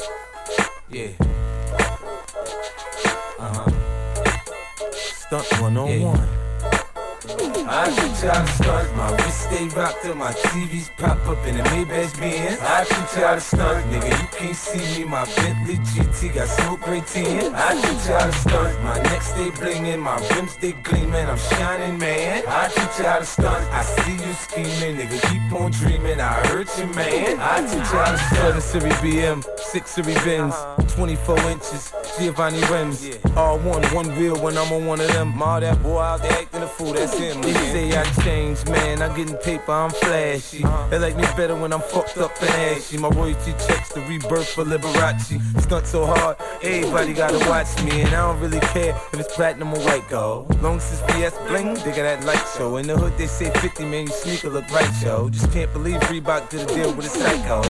Yeah. Stunt 101. I teach you how to stunt. My wrist stay rocked till my TVs pop up in the Maybach Benz. I teach you how to stunt, nigga. You can't see me. My Bentley GT got smoke gray tin. I teach you how to stunt. My neck stay blingin', my rims stay gleamin'. I'm shining, man. I teach you how to stunt. I see you scheming, nigga. Keep on dreaming. I hurt you, man. I teach you how to stunt. 7 Series BM, 6 Series Benz, 24 inches, Giovanni rims. R1, one wheel when I'm on one of them. All that boy out there acting a fool, that's him. They say I changed, man. I'm getting paper, I'm flashy. They like me better when I'm fucked up and ashy. My royalty checks the rebirth for Liberace. Stunt so hard, everybody gotta watch me. And I don't really care if it's platinum or white gold. Long as it's BS bling, they got that light show. In the hood they say 50, man, you sneaker look right, yo. Just can't believe Reebok did a deal with a psycho.